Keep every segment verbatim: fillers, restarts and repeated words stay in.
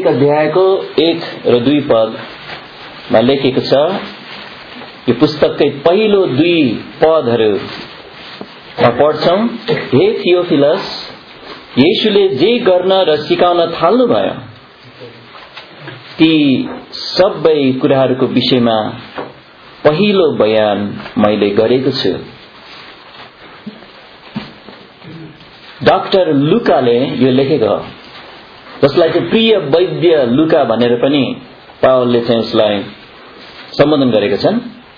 एक अध्यायको एक र दुई पदमा लेखेको छ। यो पुस्तककै पहिलो दुई पदहरूमा पढ्छौं। हे थियोफिलस, येशूले जे गर्न र सिकाउन थाल्नुभयो ती सबै कुराहरूको विषयमा पहिलो बयान मैले गरेको छु। डाक्टर लुकाले यो लेखेको हो, जसलाई चाहिँ प्रिय वैद्य लुका भनेर पनि पावलले चाहिँ उसलाई सम्बोधन गरेका छन्।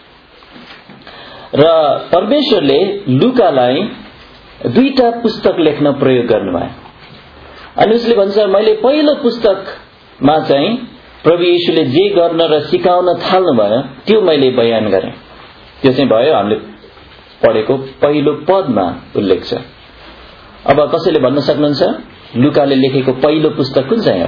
र परमेश्वरले लुकालाई दुईटा पुस्तक लेख्न प्रयोग गर्नुभयो। अनि उसले भन्छ, मैले पहिलो पुस्तकमा चाहिँ प्रभु येशूले जे गर्न र सिकाउन थाल्नुभयो त्यो मैले बयान गरेँ। त्यो चाहिँ भयो हामीले पढेको पहिलो पदमा उल्लेख छ। अब कसैले भन्न सक्नुहुन्छ लुकाले लेखेको पहिलो पुस्तक कुन चाहिँ हो?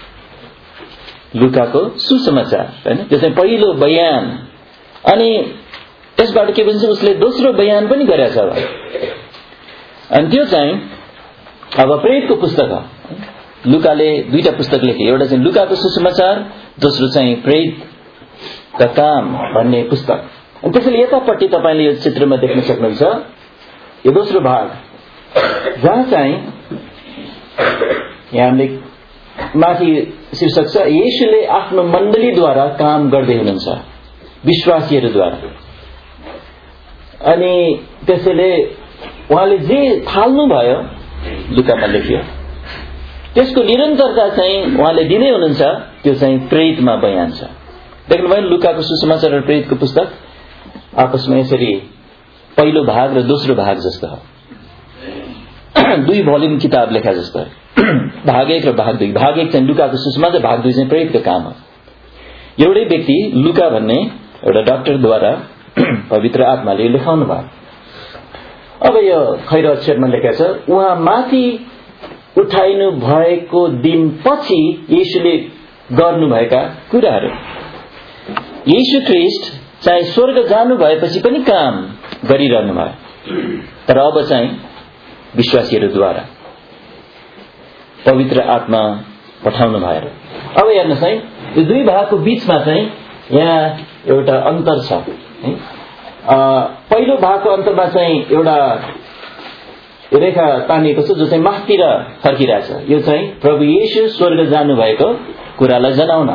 लुकाको सुसमाचार, हैन? त्यो चाहिँ पहिलो बयान। अनि त्यसबाट के भन्छ, उसले दोस्रो बयान पनि गरेछ। अनि त्यो चाहिँ अब प्रेरितको पुस्तक हो। लुकाले दुईटा पुस्तक लेखे, एउटा चाहिँ लुकाको सुसमाचार, दोस्रो चाहिँ प्रेरितका काम भन्ने पुस्तक। अनि त्यसैले यतापट्टि तपाईले यो चित्रमा देख्न सक्नुहुन्छ यो दोस्रो भाग, जहाँ चाहिँ यहाँ हामीले माथि शीर्षक छ येशूले आफ्नो मण्डलीद्वारा काम गर्दै हुनुहुन्छ, विश्वासीहरूद्वारा। अनि त्यसैले उहाँले जे थाल्नु भयो लुकामा लेखियो, त्यसको निरन्तरता चाहिँ उहाँले दिँदै हुनुहुन्छ। त्यो चाहिँ प्रेरितमा बयान छ। देख्नुभयो लुकाको सुसमाचार र प्रेरितको पुस्तक आपसमा यसरी पहिलो भाग र दोस्रो भाग जस्तो हो, दुई भोल्युम किताब लेखा जस्तो। भाग एक र भाग दुई। भाग एक चाहिँ लुकाको सुसमाचार, भाग दुई चाहिँ प्रेरितको काम हो। एउटै व्यक्ति लुका भन्ने एउटा डाक्टरद्वारा पवित्र आत्माले लेखाउनु भयो। अब यो खैर अक्षरमा लेखेको छ, उहाँ माथि उठाइनु भएको दिन पछि येशूले गर्नुभएका कुराहरू। येशू ख्रीष्ट चाहिँ स्वर्ग जानु भएपछि पनि काम गरिरहनु भयो, तर अब चाहिँ विश्वासीहरूद्वारा पवित्र आत्मा पठाउनु भएर। अब हेर्नुहोस् है, यो दुई भागको बीचमा चाहिँ यहाँ एउटा अन्तर छ है। पहिलो भागको अन्तरमा चाहिँ एउटा रेखा तानिएको छ जो चाहिँ माथितिर फर्किरहेछ। यो चाहिँ प्रभु येशू स्वर्ग जानु भएको कुरालाई जनाउन।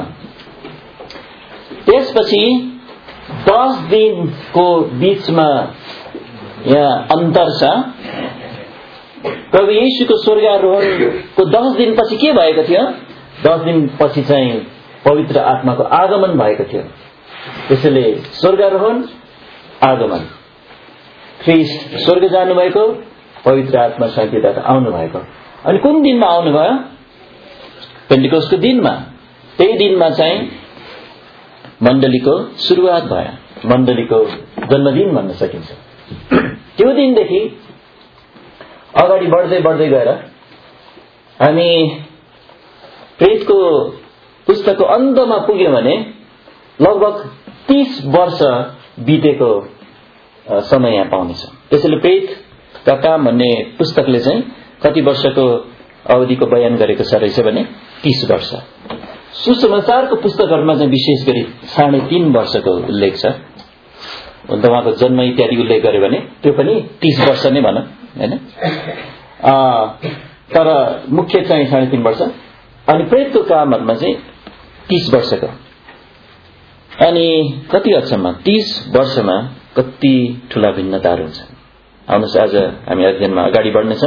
त्यसपछि दस दिनको बीचमा यहाँ अन्तर छ। प्रभु येशूको स्वर्गारोहणको दस दिनपछि के भएको थियो? दस दिनपछि चाहिँ पवित्र आत्माको आगमन भएको थियो। त्यसैले स्वर्गारोहण, आगमन, ख्रीष्ट स्वर्ग जानुभएको, पवित्र आत्मा शक्तिबाट आउनु भएको। अनि कुन दिनमा आउनुभयो? पेन्टिकोस्टको दिनमा। त्यही दिनमा चाहिँ मण्डलीको सुरुवात भयो, मण्डलीको जन्मदिन भन्न सकिन्छ। त्यो दिनदेखि अगाडि बढ्दै बढ्दै गएर हामी प्रेरितको पुस्तकको अन्तमा पुग्यौं भने लगभग तीस वर्ष बितेको समय यहाँ पाउनेछौँ। त्यसैले प्रेरितका काम भन्ने पुस्तकले चाहिँ कति वर्षको अवधिको बयान गरेको छ रहेछ भने तीस वर्ष। सुसमाचारको पुस्तकहरूमा चाहिँ विशेष गरी साढे तीन वर्षको उल्लेख छ। उहाँको जन्म इत्यादि उल्लेख गर्यो भने त्यो पनि तीस वर्ष नै भनौँ, हैन? तर मुख्य चाहिँ साढे तीन वर्ष। अनि प्रेरितको कामहरूमा चाहिँ तीस वर्षको। अनि कति हदसम्म तीस वर्षमा कति ठूला भिन्नताहरू हुन्छन्। आउनुहोस् आज हामी अध्ययनमा अगाडि बढ्नेछौँ।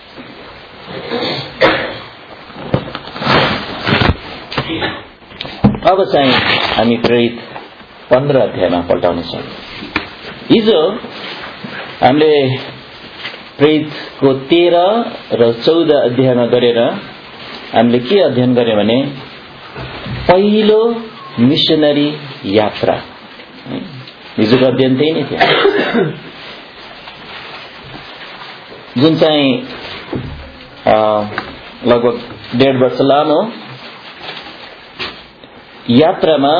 अब चाहिँ हामी प्रेरित पन्ध्र अध्यायमा पल्टाउनेछौँ। हिजो हामीले प्रेरितको तेह्र र चौध अध्यायमा गरेर हामीले के अध्ययन गर्यौं भने पहिलो मिशनरी यात्रा। हिजोको अध्ययन त्यही नै थियो, जुन चाहिँ लगभग डेढ वर्ष लामो यात्रामा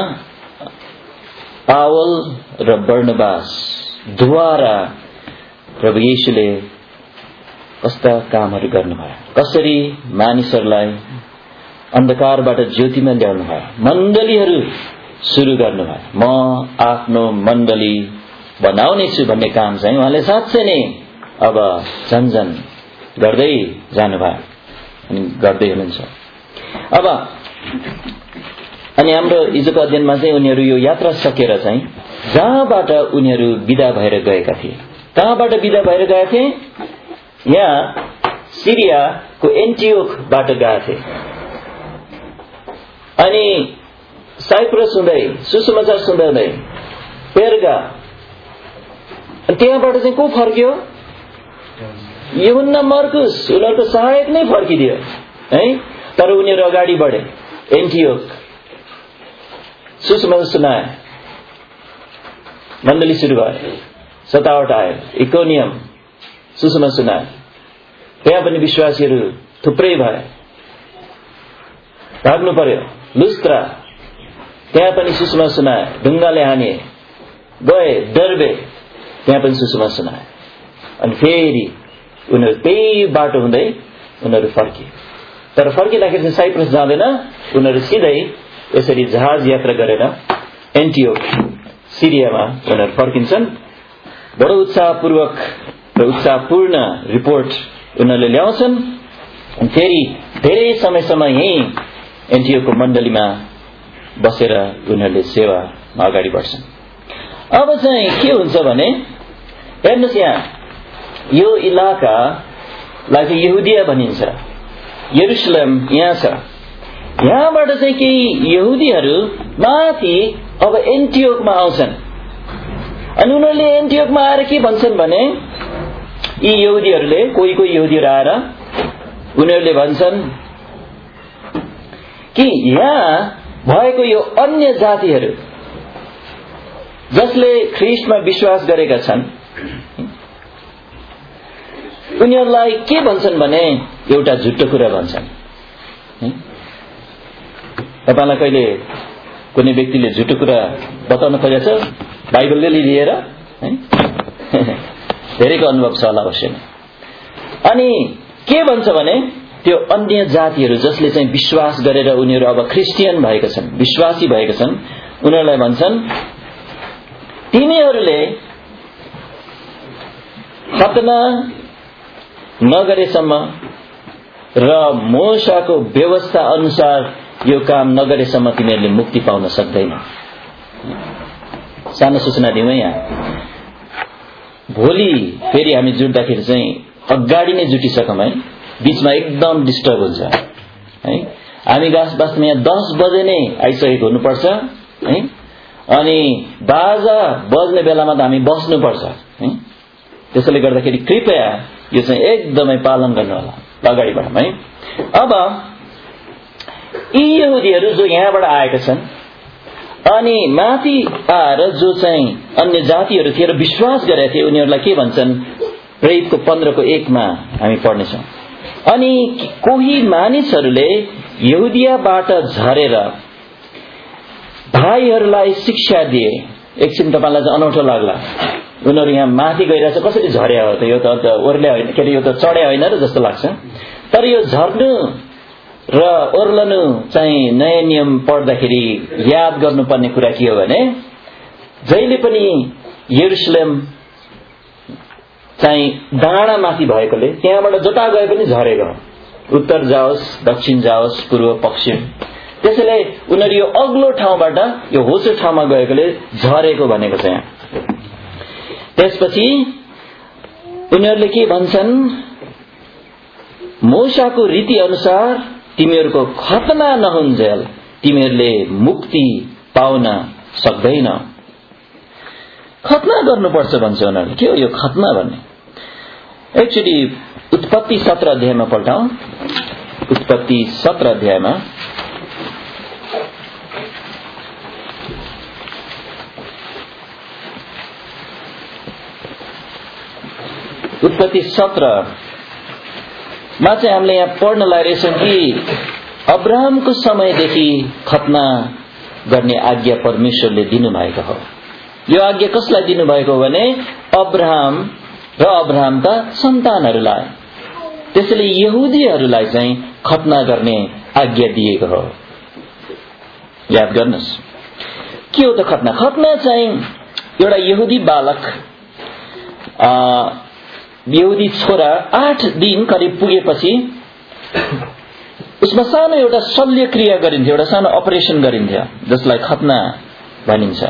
पावल र बर्नबास द्वारा प्रभु येशूले कस्ता कामहरू गर्नुभयो, कसरी मानिसहरूलाई अन्धकारबाट ज्योतिमा ल्याउनु भयो, मण्डलीहरू सुरु गर्नुभयो। म आफ्नो मण्डली बनाउने छु भन्ने काम चाहिँ उहाँले साँच्चै नै अब झन्झन गर्दै जानुभयो अनि गर्दै हुनुहुन्छ। अब अनि हाम्रो हिजोको अध्ययनमा चाहिँ उनीहरू यो यात्रा सकेर चाहिँ जहाँबाट उनीहरू विदा भएर गएका थिए, कहाँबाट विदा भएर गएका थिए? यहाँ सिरियाको एन्टियोखबाट गएका थिए अनि साइप्रस हुँदै सुसमाचार सुन्दै पेर्गा, त्यहाँबाट चाहिँ को फर्क्यो? यूहन्ना मर्कुस, उनीहरूको सहायक नै फर्किदियो है। तर उनीहरू अगाडि बढे, एन्टियोक सुसमाचार सुनाए, मण्डली सुरु भयो, सतावट आयो, इकोनियम सुसमाचार सुनाए, त्यहाँ पनि विश्वासीहरू थुप्रै भए, भाग्नु पर्यो। लुस्त्रा, त्यहाँ पनि सुसमाचार सुनाए, ढुङ्गाले हाने, गए डर्बे, त्यहाँ पनि सुसमाचार सुनाए। अनि फेरि उनीहरू त्यही बाटो हुँदै उनीहरू फर्किए। तर फर्किँदाखेरि चाहिँ साइप्रस जाँदैन, उनीहरू सिधै यसरी जहाज यात्रा गरेर एन्टियोक सिरियामा उनीहरू फर्किन्छन्। बडो उत्साहपूर्वक र उत्साहपूर्ण रिपोर्ट उनीहरूले ल्याउँछन्। फेरि धेरै समयसम्म यही एन्टियोकको मण्डलीमा बसेर उनीहरूले सेवामा अगाडि बढ्छन्। अब चाहिँ के हुन्छ भने हेर्नुहोस्, यहाँ यो इलाकालाई चाहिँ यहुदिया भनिन्छ, यरुशलेम यहाँ छ। यहाँबाट चाहिँ केही यहुदीहरू माथि अब एन्टियोकमा आउँछन् अनि उनीहरूले एन्टियोकमा आएर के भन्छन् भने, यी यहुदीहरूले कोही कोही यहुदीहरू आएर उनीहरूले भन्छन् कि यहाँ भएको यो अन्य जातिहरू जसले ख्रीष्टमा विश्वास गरेका छन्, उनीहरूलाई के भन्छन् भने एउटा झुट्टो कुरा भन्छन्। तपाईलाई कहिले कुनै व्यक्तिले झुटो कुरा बताउन खोजेछ बाइबलले लिएर है? धेरैको अनुभव छ होला अवश्य। अनि के भन्छ भने त्यो अन्य जातिहरू जसले चाहिँ विश्वास गरेर उनीहरू अब क्रिस्चियन भएका छन्, विश्वासी भएका छन्, उनीहरूलाई भन्छन् तिमीहरूले खतना नगरेसम्म र मोशाको व्यवस्था अनुसार यो काम नगरेसम्म तिमीहरूले मुक्ति पाउन सक्दैन। सानो सूचना दिउँ यहाँ, भोलि फेरि हामी जुट्दाखेरि चाहिँ अगाडि नै जुटिसकौँ है, बीचमा एकदम डिस्टर्ब हुन्छ है। हामी गास वास्तवमा यहाँ दस बजे नै आइसकेको हुनुपर्छ है, अनि बाजा बज्ने बेलामा त हामी बस्नुपर्छ है। त्यसैले गर्दाखेरि कृपया यो चाहिँ एकदमै पालन गर्नु होला, अगाडि बढौँ है। अब यी यहुदीहरू जो यहाँबाट आएका छन् अनि माथि आएर जो चाहिँ अन्य जातिहरू थिए र विश्वास गरेका थिए, उनीहरूलाई के भन्छन्? प्रेरितको पन्ध्रको एकमा हामी पढ्नेछौँ। अनि कोही मानिसहरूले यहुदियाबाट झरेर भाइहरूलाई शिक्षा दिए। एकछिन तपाईलाई चाहिँ अनौठो लाग्ला, उनीहरू यहाँ माथि गइरहेछ, कसरी झर्या हो त? यो त ओर्ल्या होइन, के अरे यो त चढ्या होइन र जस्तो लाग्छ। तर यो झर्नु र ओर्लनु चाहिँ नयाँ नियम पढ्दाखेरि याद गर्नुपर्ने कुरा के हो भने, जहिले पनि यरुशलेम चाहिँ डाँडा माथि भएकोले त्यहाँबाट जता गए पनि झरेको, उत्तर जाओस्, दक्षिण जाओस्, पूर्व पश्चिम। त्यसैले उनीहरू यो अग्लो ठाउँबाट यो होचो ठाउँमा गएकोले झरेको भनेको छ यहाँ। त्यसपछि उनीहरूले के भन्छन्? मोशाको रीति अनुसार तिमीहरूको खतना नहुन्जेल तिमीहरूले मुक्ति पाउन सक्दैन। खतना गर्नुपर्छ भन्छ उनीहरूले। के हो यो खतना भन्ने? एकचोटि उत्पत्ति सत्र अध्यायमा पल्टाउँ। उत्पत्ति सत्र अध्यायमा उत्पत्ति सत्रमा चाहिँ हामीले यहाँ पढ्न लागिरहेछौँ कि अब्राहमको समयदेखि खतना गर्ने आज्ञा परमेश्वरले दिनुभएको हो। यो आज्ञा कसलाई दिनुभएको हो भने अब्राहम र अब्राहमका सन्तानहरूलाई। त्यसैले यहुदीहरूलाई चाहिँ खतना गर्ने आज्ञा दिएको हो। याद गर्नुहोस् के हो त खतना? खतना चाहिँ एउटा यहुदी बालक यहुदी छोरा आठ दिन करिब पुगेपछि उसमा सानो एउटा शल्य क्रिया गरिन्थ्यो, एउटा सानो अपरेसन गरिन्थ्यो जसलाई खतना भनिन्छ।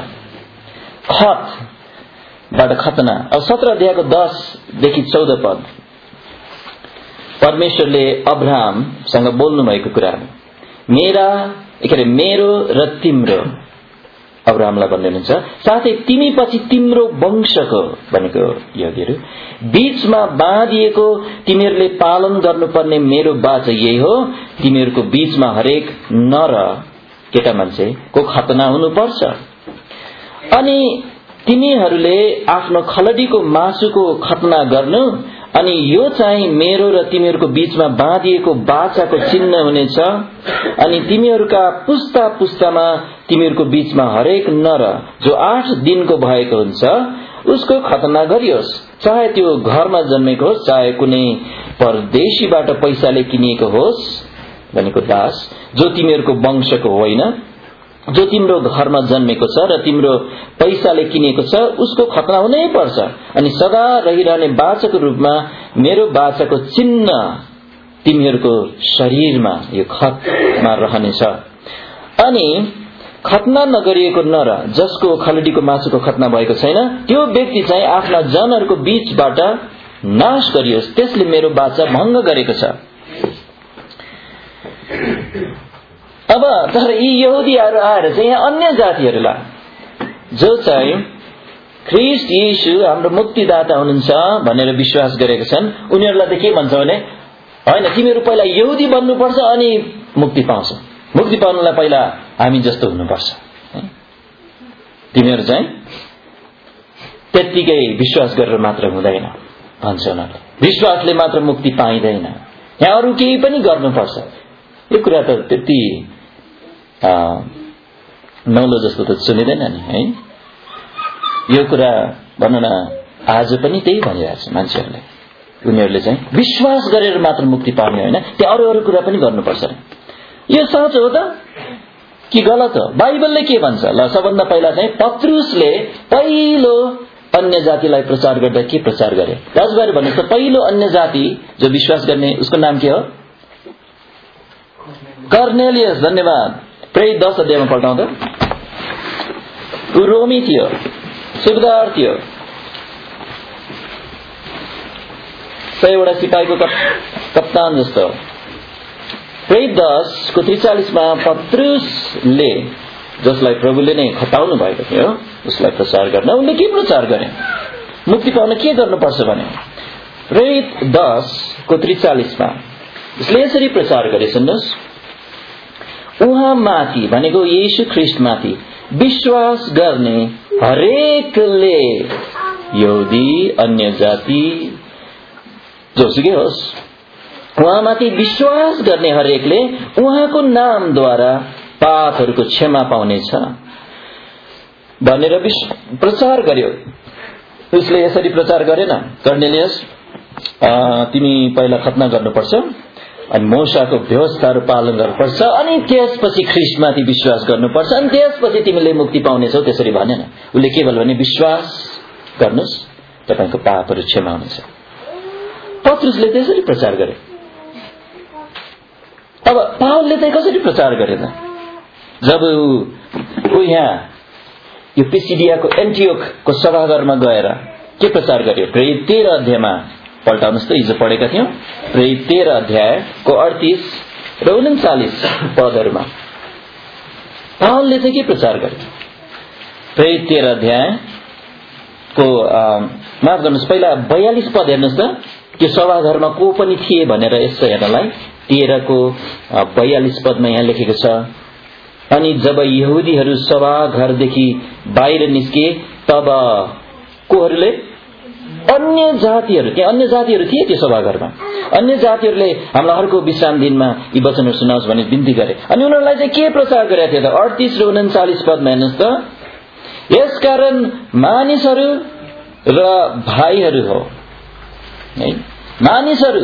खतबाट खतना। अब सत्र अध्यायको दसदेखि चौध पद परमेश्वरले अब्राहमसँग बोल्नु भएको कुरा, मेरा के अरे मेरो र तिम्रो, अब्राहमलाई भन्नुहुन्छ, साथै तिमी पछि तिम्रो वंशको भनेको यहुदीहरू बीचमा बाँधिएको तिमीहरूले पालन गर्नुपर्ने मेरो बाचा यही हो, तिमीहरूको बीचमा हरेक नर केटा मान्छेको खतना हुनुपर्छ। अनि तिमीहरूले आफ्नो खलडीको मासुको खतना गर्नु, अनि यो चाहिँ मेरो र तिमीहरूको बीचमा बाँधिएको बाचाको चिन्ह हुनेछ। अनि तिमीहरूका पुस्ता पुस्तामा तिमीहरूको बीचमा हरेक नर जो आठ दिनको भएको हुन्छ उसको खतना गरियोस्, चाहे त्यो घरमा जन्मेको होस् चाहे कुनै परदेशीबाट पैसाले किनिएको होस् भनेको दास, जो तिमीहरूको वंशको होइन, जो तिम्रो घरमा जन्मेको छ र तिम्रो पैसाले किनेको छ उसको खतना हुनै पर्छ। अनि सदा रहिरहने बाचाको रूपमा मेरो बाचाको चिन्ह तिमीहरूको शरीरमा यो खतमा रहनेछ। अनि खतना नगरिएको नर जसको खलडीको मासुको खतना भएको छैन त्यो व्यक्ति चाहिँ आफ्ना जनहरूको बीचबाट नाश गरियोस्, त्यसले मेरो बाचा भङ्ग गरेको छ। अब तर यी यहुदीहरू आएर चाहिँ यहाँ अन्य जातिहरूलाई जो चाहिँ ख्रीष्ट येशू हाम्रो मुक्तिदाता हुनुहुन्छ भनेर विश्वास गरेका छन्, उनीहरूलाई त के भन्छ भने होइन, तिमीहरू पहिला यहुदी बन्नुपर्छ अनि मुक्ति पाउँछ, मुक्ति पाउनलाई पहिला हामी जस्तो हुनुपर्छ। तिमीहरू चाहिँ त्यत्तिकै विश्वास गरेर मात्र हुँदैन भन्छ उनीहरूले, विश्वासले मात्र मुक्ति पाइँदैन, यहाँ अरू केही पनि गर्नुपर्छ। यो कुरा त त्यति नौलो जस्तो त सुनिँदैन नि है। यो कुरा भनौँ न आज पनि त्यही भनिरहेको छ मान्छेहरूले, उनीहरूले चाहिँ विश्वास गरेर मात्र मुक्ति पाउने होइन, त्यहाँ अरू अरू कुरा पनि गर्नुपर्छ। यो साँचो हो त कि गलत हो? बाइबलले के भन्छ? ल सबभन्दा पहिला चाहिँ पत्रुसले पहिलो अन्य जातिलाई प्रचार गर्दा के प्रचार गरे? दाजुभाइहरू भन्नुहोस् त, पहिलो अन्य जाति जो विश्वास गर्ने उसको नाम के हो? कर्नेलियस। धन्यवाद। प्रेरित दस अध्यायमा पल्टाउँ त। ऊ रोमी थियो, सुबेदार थियो, सयवटा सिपाहीको कप्तान जस्तो। प्रेरित दसको त्रिचालिसमा पत्रुसले जसलाई प्रभुले नै खटाउनु भएको थियो उसलाई प्रचार गर्न उनले के प्रचार गरे? मुक्ति पाउन के गर्नुपर्छ भने प्रेरित दसको त्रिचालिसमा उसले यसरी प्रचार गरे। सुन्नुहोस्, उहाँ माथि भनेको येशू ख्रीष्ट माथि विश्वास गर्ने हरेकले, यहुदी अन्य जाति जोसुकै होस्, उहाँमाथि विश्वास गर्ने हरेकले उहाँको नामद्वारा पापहरूको क्षमा पाउनेछ भनेर प्रचार गर्यो। उसले यसरी प्रचार गरेन, कर्नेलियस तिमी पहिला खतना गर्नुपर्छ अनि मूसाको व्यवस्थाहरू पालन गर्नुपर्छ अनि त्यसपछि ख्रीष्टमाथि विश्वास गर्नुपर्छ अनि त्यसपछि तिमीले मुक्ति पाउनेछौ, त्यसरी भनेन। उसले केवल भने विश्वास गर्नुहोस् तपाईको पापहरू क्षमा हुनेछ। पत्रुसले त्यसरी प्रचार गरे। अब पावलले चाहिँ कसरी प्रचार गरे त? जब ऊ यहाँ यो पिसिडियाको एन्टियोखको सभागारमा गएर के प्रचार गर्यो? प्रेरित तेह्र अध्यायमा पल्टाउनुहोस् त, हिजो पढेका थियौं। प्रेरित तेह्र अध्यायको अडतीस र उन्चालिस पदहरूमा पावलले चाहिँ के प्रचार गर्यो? प्रेरित तेह्र अध्यायको माफ गर्नुहोस्, पहिला बयालीस पद हेर्नुहोस् त। त्यो सभाघरमा को पनि थिए भनेर यसो हेर्नलाई तेह्रको बयालीस पदमा यहाँ लेखेको छ, अनि जब यहुदीहरू सभाघरदेखि बाहिर निस्के तब कोहरूले अन्य जातिहरू, त्यहाँ अन्य जातिहरू थिए त्यो सभाघरमा, अन्य जातिहरूले हामीलाई अर्को विश्राम दिनमा यी वचनहरू सुनाओस् भनी बिन्ती गरे। अनि उनीहरूलाई चाहिँ के प्रचार गरेका थिए त? अडतीस र उन्चालिस पदमा हेर्नुहोस् त। यसकारण मानिसहरू र भाइहरू हो है, मानिसहरू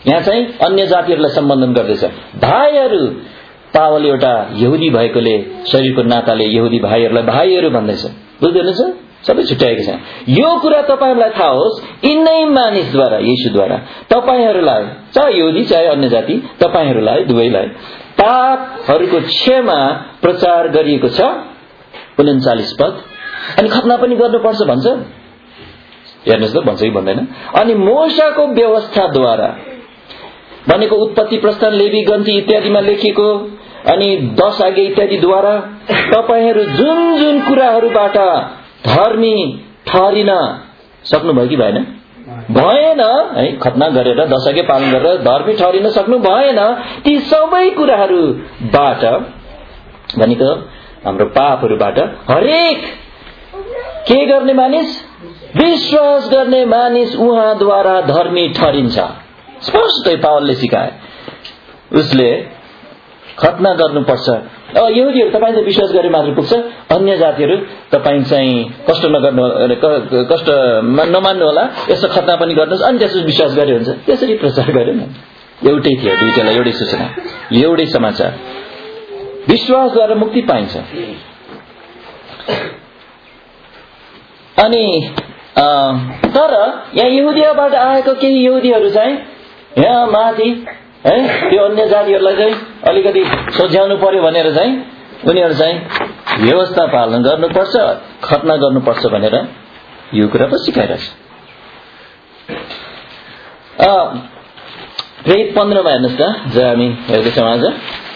यहाँ चाहिँ अन्य जातिहरूलाई सम्बोधन गर्दैछ। भाइहरू, पावल एउटा यहुदी भएकोले शरीरको नाताले यहुदी भाइहरूलाई भाइहरू भन्दैछ। बुझ्दै हुनुहुन्छ? सबै छुट्याएको छ। यो कुरा तपाईहरुलाई थाहा होस्, यिनै मानिसद्वारा, येशूद्वारा तपाईहरुलाई, चाहे यहुदी चाहे अन्य जाति, तपाईहरुलाई दुवैलाई पापहरूको क्षमा प्रचार गरिएको छ। उनन्चालीस पद। अनि खतना पनि गर्नुपर्छ भन्छ। हेर्नुहोस् त, भन्छ कि भन्दैन? अनि मोशाको व्यवस्थाद्वारा भनेको उत्पत्ति, प्रस्थान, लेवी, गन्ती इत्यादिमा लेखिएको अनि दश आज्ञा इत्यादिद्वारा तपाईहरु जुन जुन कुराहरूबाट धर्मी ठहरिन सक्नुभयो कि भएन? भएन है। खतना गरेर दश आज्ञा पालन गरेर धर्मी ठहरिन सक्नु भएन। ती सबै कुराहरूबाट भनेको हाम्रो पापहरूबाट हरेक के गर्ने मानिस, विश्वास गर्ने मानिस उहाँद्वारा धर्मी ठहरिन्छ। स्पष्टै पावलले सिकाए। उसले खतना गर्नुपर्छ। यहुदीहरू तपाईँ चाहिँ विश्वास गरे मात्र पुग्छ, अन्य जातिहरू तपाईँ चाहिँ कष्ट नगर्नु, कष्ट नमान्नु होला, यसो खतना पनि गर्नुहोस् अनि त्यसपछि विश्वास गरे हुन्छ। त्यसरी प्रचार गरेन। एउटै थियो, दुईटालाई एउटै सूचना, एउटै समाचार। विश्वासद्वारा मुक्ति पाइन्छ। अनि तर यहाँ यहुदीबाट आएको केही यहुदीहरू चाहिँ यहाँ माथि है त्यो अन्य जातिहरूलाई चाहिँ अलिकति सोझ्याउनु पर्यो भनेर चाहिँ उनीहरू चाहिँ व्यवस्था पालन गर्नुपर्छ, खतना गर्नुपर्छ भनेर यो कुरा पो सिकाइरहेछ। प्रेरित पन्ध्रमा हेर्नुहोस् त, जो हामी हेर्दैछौँ आज।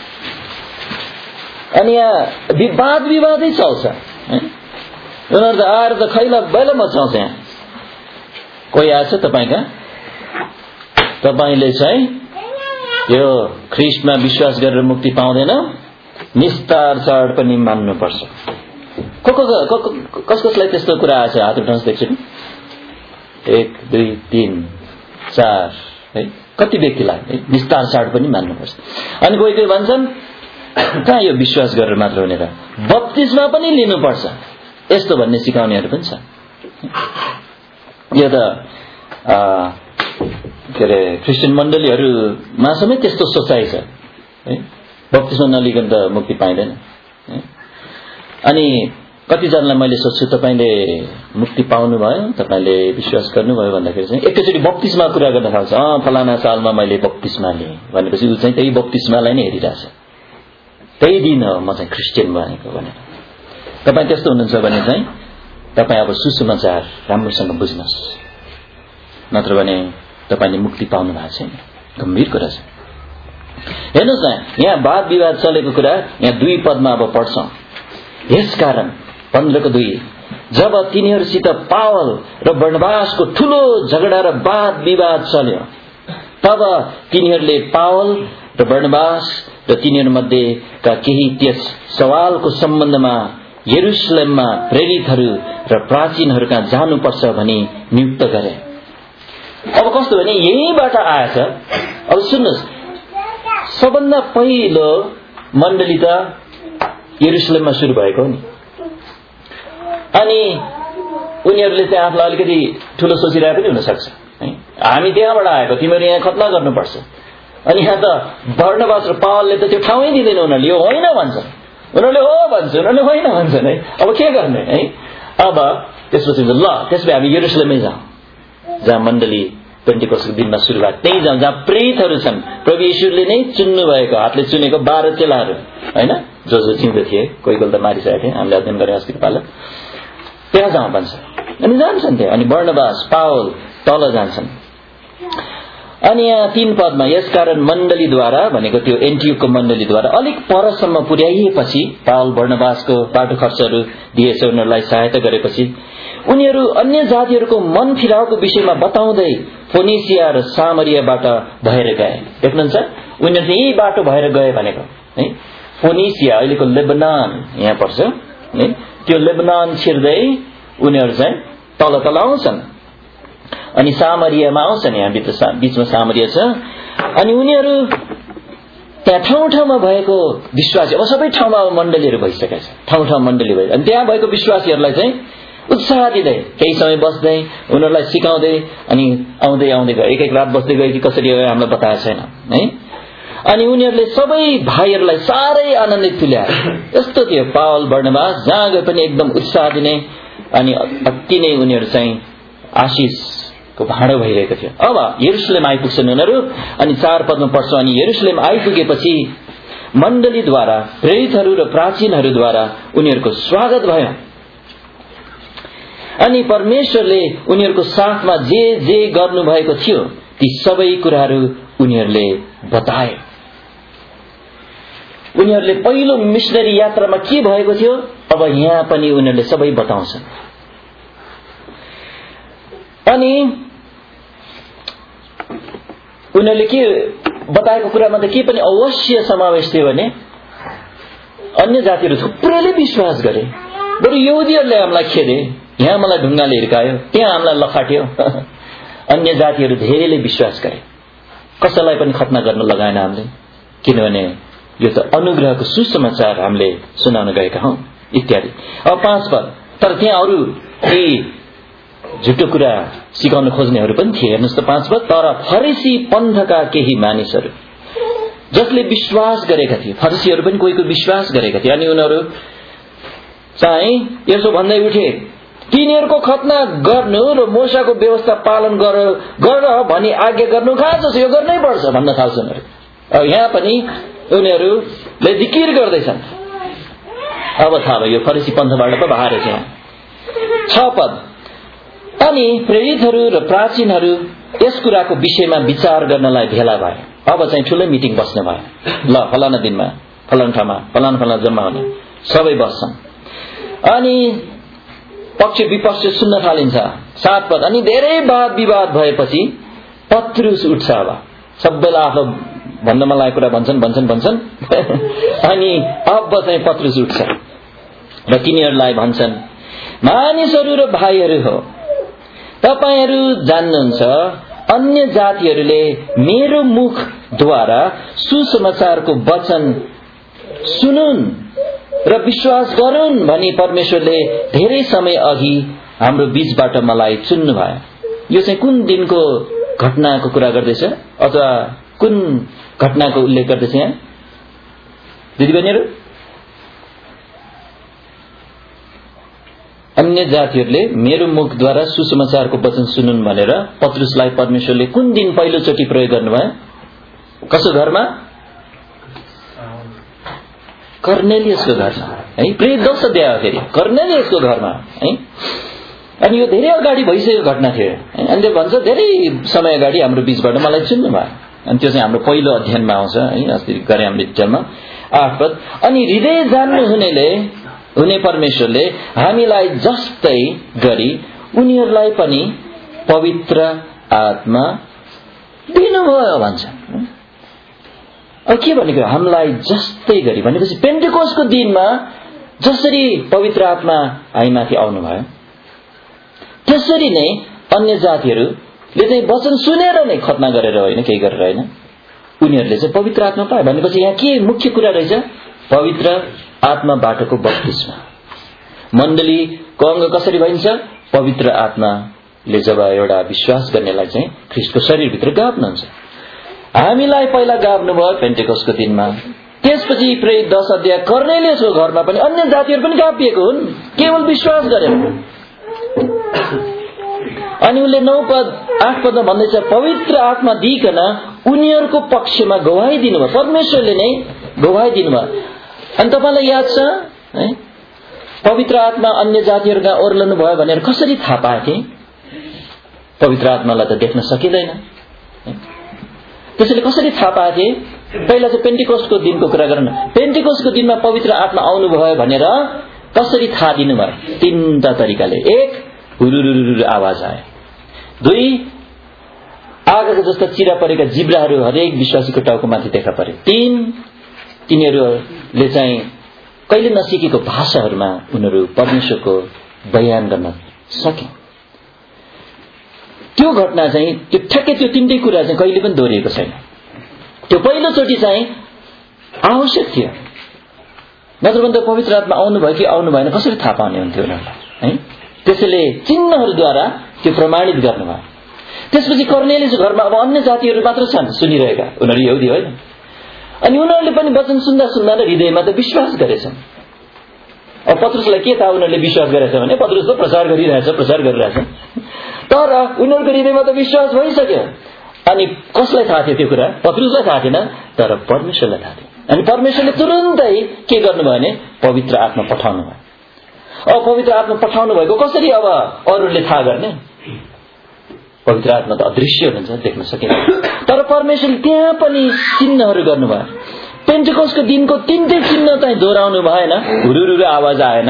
अनि यहाँ विवाद विवादै चल्छ। उनीहरू त आएर त खैला बैला मचाउँछ। यहाँ कोही आएछ तपाईँका, तपाईँले चाहिँ यो ख्रिस्टमा विश्वास गरेर मुक्ति पाउँदैन, निस्तार चाड पनि मान्नुपर्छ। को को कस कसलाई त्यस्तो कुरा आएछ? हात उठाउनुहोस् देख्छु। एक दुई तीन चार है, कति व्यक्तिलाई है निस्तार चाड पनि मान्नुपर्छ। अनि कोही कोही भन्छन् कहाँ यो विश्वास गरेर मात्र हुने र, बप्तिस्मा पनि लिनुपर्छ, यस्तो भन्ने सिकाउनेहरू पनि छ। यो त के अरे क्रिस्चियन मण्डलीहरूमा समेत त्यस्तो सोचाइ छ है, बप्तिस्मा नलिकन त मुक्ति पाइँदैन। अनि कतिजनालाई मैले सोध्छु तपाईले मुक्ति पाउनु भयो, तपाईले विश्वास गर्नुभयो भन्दाखेरि चाहिँ एकैचोटि बप्तिस्मा कुरा गर्न थाल्छ। अँ फलाना सालमा मैले बप्तिस्मा लिएँ भनेपछि ऊ चाहिँ त्यही बप्तिस्मालाई नै हेरिरहेछ। त्यही दिन हो म चाहिँ क्रिस्चियन बनेको भनेर। तपाईँ त्यस्तो हुनुहुन्छ भने चाहिँ तपाईँ अब सुसमाचार राम्रोसँग बुझ्नुहोस्, नत्र भने तपाईले मुक्ति पाउनु भएको छैन। गम्भीर कुरा छ। हेर्नुहोस् न, यहाँ वाद विवाद चलेको कुरा यहाँ दुई पदमा अब पढ्छौं। यसकारण पन्ध्रको दुई, जब तिनीहरूसित पावल र बर्नबासको ठूलो झगडा र वाद विवाद चल्यो, तब तिनीहरूले पावल र बर्नबास र तिनीहरूमध्येका केही त्यस सवालको सम्बन्धमा यरुशलेममा प्रेरितहरू र प्राचीनहरूका जानुपर्छ भनी नियुक्त गरे। अब कस्तो भने यहीबाट आएछ। अब सुन्नुहोस्, सबभन्दा पहिलो मण्डली त यरुशलेममा सुरु भएको हो नि। अनि उनीहरूले चाहिँ आफूलाई अलिकति ठुलो सोचिरहेको पनि हुन सक्छ है, हामी त्यहाँबाट आएको, तिमीहरू यहाँ खतना गर्नुपर्छ। अनि यहाँ त बर्नबास र पावलले त त्यो ठाउँै दिँदैन। उनीहरूले यो होइन भन्छ, उनीहरूले हो भन्छ, उनीहरूले होइन भन्छन् है। अब के गर्ने है? अब त्यसपछि ल त्यसपछि हामी यरुशलेममै जाउँ, जहाँ मण्डली पेन्टिकोस्टको दिनमा सुरु भएको, त्यही जाउँ जहाँ प्रेरितहरू छन्, प्रभु येशूले नै चुन्नु भएको, हातले चुनेको बाह्र चेलाहरू हैन, जो जो जिउँदो थिए, कोही कोही त मारिसकेको थिए, हामीले अध्ययन गरे अस्ति पालो। त्यहाँ जाउँ भन्छ। अनि जान्छन् त्यहाँ। अनि बर्नबास पावल तल जान्छन्। अनि यहाँ तीन पदमा यसकारण मण्डलीद्वारा भनेको त्यो एन्टियोकको मण्डलीद्वारा अलिक परसम्म पुर्याइएपछि, पावल बर्नबासको बाटो खर्चहरू दिएछ, उनीहरूलाई सहायता गरेपछि उनीहरू अन्य जातिहरूको मन फिराउको विषयमा बताउँदै फोनिसिया र सामरियाबाट भएर गए। देख्नुहुन्छ, उनीहरू चाहिँ यही बाटो भएर गए भनेको है। फोनिसिया अहिलेको लेबनान यहाँ पर्छ है, त्यो लेबनान छिर्दै उनीहरू चाहिँ तल तल आउँछन्। अनि सामरियामा आउँछन्, यहाँ बीचमा सामरिया छ। अनि उनीहरू त्यहाँ ठाउँ ठाउँमा भएको विश्वासी, अब सबै ठाउँमा मण्डलीहरू भइसकेको छ, ठाउँ ठाउँ मण्डली भयो। अनि त्यहाँ भएको विश्वासीहरूलाई चाहिँ उत्साह दिँदै केही समय बस्दै उनीहरूलाई सिकाउँदै अनि आउँदै आउँदै गए। एक एक रात बस्दै गए कि कसरी गयो हामीलाई बताएको छैन है। अनि उनीहरूले सबै भाइहरूलाई साह्रै आनन्दित तुल्याए। यस्तो थियो पावल बर्नबास, जहाँ गए पनि एकदम उत्साह दिने अनि अति नै उनीहरू चाहिँ आशिषको भाँडो भइरहेको थियो। अब यरुशलेम आइपुग्छन् उनीहरू अनि चार पदमा पढ्छौँ, अनि यरुशलेम आइपुगेपछि मण्डलीद्वारा, प्रेरितहरू र प्राचीनहरूद्वारा उनीहरूको स्वागत भयो। अनि परमेश्वरले उनीहरूको साथमा जे जे गर्नुभएको थियो ती सबै कुराहरू उनीहरूले बताए। उनीहरूले पहिलो मिशनरी यात्रामा के भएको थियो अब यहाँ पनि उनीहरूले सबै बताउँछन्। अनि उनीहरूले के बताएको कुरामा त के पनि अवश्य समावेश थियो भने अन्य जातिहरू थुप्रैले विश्वास गरे। बरु यहुदीहरूले हामीलाई खेदे, यहाँ मलाई ढुङ्गाले हिर्कायो, त्यहाँ हामीलाई लखाट्यो। अन्य जातिहरू धेरैले विश्वास गरे। कसैलाई पनि खतना गर्न लगाएन हामीले, किनभने यो त अनुग्रहको सुसमाचार हामीले सुनाउन गएका हौं इत्यादि। अब पाँच पद, तर त्यहाँ अरू केही झुटो कुरा सिकाउन खोज्नेहरू पनि थिए। हेर्नुहोस् त पाँच पद, तर फरिसी पन्थका केही मानिसहरू जसले विश्वास गरेका थिए, फरिसीहरू पनि कोही कोही विश्वास गरेका थिए, अनि उनीहरू चाहिँ यसो भन्दै उठे, तिनीहरूको खतना गर्नु र मोसाको व्यवस्था पालन गर गर भनी आज्ञा गर्नु खास यो गर्नै पर्छ भन्न थाल्छन्। अब यहाँ पनि उनीहरूले जिकिर गर्दैछन्। अब थाहा भयो यो फरिसी पन्थबाट पो बाहिर छ। छ पद, अनि प्रेरितहरू र प्राचीनहरू यस कुराको विषयमा विचार गर्नलाई भेला भए। अब चाहिँ ठुलो मिटिङ बस्ने भयो। ल फलाना दिनमा फलाना ठाउँमा फलाना फलाना जम्मा हुने सबै बस्छन् अनि पक्ष विपक्ष सुन्न थालिन्छ। सात पद, अनि धेरै वाद विवाद भएपछि पत्रुस उठ्छ। अब सबैलाई आफ्नो भन्न मन लागेको कुरा भन्छन् भन्छन् भन्छन् अनि अब चाहिँ पत्रुस उठ्छ र तिनीहरूलाई भन्छन्, मानिसहरू र भाइहरू हो, तपाईहरू जान्नुहुन्छ अन्य जातिहरूले मेरो मुखद्वारा सुसमाचारको वचन सुनुन् र विश्वास गरून् भनी परमेश्वरले धेरै समय अघि हाम्रो बीचबाट मलाई चुन्नु भयो। यो चाहिँ कुन दिनको घटनाको कुरा गर्दैछ अथवा कुन घटनाको उल्लेख गर्दैछ यहाँ दिदीबहिनीहरू? अन्य जातिहरूले मेरो मुखद्वारा सुसमाचारको वचन सुनुन् भनेर पत्रुसलाई परमेश्वरले कुन दिन पहिलोचोटि प्रयोग गर्नुभयो? कसको घरमा? कर्नेलियसको घरमा है। प्रेरित दश अध्याय फेरि कर्नेलियसको घरमा है। अनि यो धेरै अगाडि भइसकेको घटना थियो है। अनि त्यो भन्छ धेरै समय अगाडि हाम्रो बीचबाट मलाई चुन्नु भयो। अनि त्यो चाहिँ हाम्रो पहिलो अध्ययनमा आउँछ है। अस्ति गरे हामीले डिटेलमा आठ पद, अनि हृदय जान्नु हुनेले हुने परमेश्वरले हामीलाई जस्तै गरी उनीहरूलाई पनि पवित्र आत्मा दिनुभयो भन्छ। अब के भनेको हामीलाई जस्तै गरी भनेपछि पेन्टेकोस्टको दिनमा जसरी पवित्र आत्मा हामीमाथि आउनुभयो त्यसरी नै अन्य जातिहरूले चाहिँ वचन सुनेर नै खतना गरेर होइन, केही गरेर होइन, उनीहरूले चाहिँ पवित्र आत्मा पाए। भनेपछि यहाँ के मुख्य कुरा रहेछ? पवित्र आत्माबाटको बप्तिस्मा। मण्डलीको अङ्ग कसरी भइन्छ? पवित्र आत्माले जब एउटा विश्वास गर्नेलाई चाहिँ ख्रीष्टको शरीरभित्र गाप्नुहुन्छ। हामीलाई पहिला गाप्नु भयो पेन्टेकोस्टको दिनमा, त्यसपछि प्रेरित दश अध्याय कर्नेलियसको घरमा पनि अन्य जातिहरू पनि गापिएको हुन् केवल विश्वास गरेर। अनि उनले नौ पद आठ पदमा भन्दैछ, पवित्र आत्मा दिइकन उनीहरूको पक्षमा गवाही दिनुभयो। परमेश्वरले नै गवाही दिनुभयो। अनि तपाईँलाई याद छ है पवित्र आत्मा अन्य जातिहरूका ओर्लनु भयो भनेर कसरी थाहा पाए? पवित्र आत्मालाई त देख्न सकिँदैन, त्यसैले कसरी थाहा पाए? पहिला चाहिँ पेन्टिकोस्टको दिनको कुरा गरौँ न। पेन्टिकोस्टको दिनमा पवित्र आत्मा आउनुभयो भनेर कसरी थाहा दिनुभयो? तीनटा तरिकाले। एक, हुरुरुरु आवाज आयो। दुई, आगोको जस्ता चिरा परेका जिब्राहरू हरेक विश्वासीको टाउकोमाथि देखा परे। तीन, तिनीहरूले चाहिँ कहिले नसिकेको भाषाहरूमा उनीहरू परमेश्वरको बयान गर्न सके। त्यो घटना चाहिँ त्यो ठ्याक्कै त्यो तीनटै कुरा चाहिँ कहिले पनि दोहोरिएको छैन। त्यो पहिलोचोटि चाहिँ आवश्यक थियो, नत्र भने त पवित्र आत्मा आउनु भयो कि आउनु भएन कसरी थाहा पाउने हुन्थ्यो उनीहरूलाई है। त्यसैले चिन्हहरूद्वारा त्यो प्रमाणित गर्नुभयो। त्यसपछि कर्नेलियसको घरमा अब अन्य जातिहरू मात्र छन् सुनिरहेका, उनीहरू यहुदी होइन। अनि उनीहरूले पनि वचन सुन्दा सुन्दा नै हृदयमा त विश्वास गरेछन्। अब पत्रुसलाई के थाहा उनीहरूले विश्वास गरेछ भने पत्रुस त प्रचार गरिरहेछ प्रचार गरिरहेछ तर उनीहरूको हृदयमा त विश्वास भइसक्यो। अनि कसलाई थाहा थियो त्यो कुरा? पत्रुसलाई थाहा थिएन, तर परमेश्वरलाई थाहा थियो। अनि परमेश्वरले तुरुन्तै के गर्नुभयो भने पवित्र आत्मा पठाउनु भयो। अब पवित्र आत्मा पठाउनु भएको कसरी अब अरूले थाहा गर्ने? पवित्र आत्मा त अदृश्य हुन्छ, देख्न सकिन्छ। तर परमेश्वरले त्यहाँ पनि चिन्हहरू गर्नुभयो। पेन्टेकोस्टको दिनको तीनटै चिन्ह चाहिँ दोहोऱ्याउनु भएन, हुरुरुरु आवाज आएन,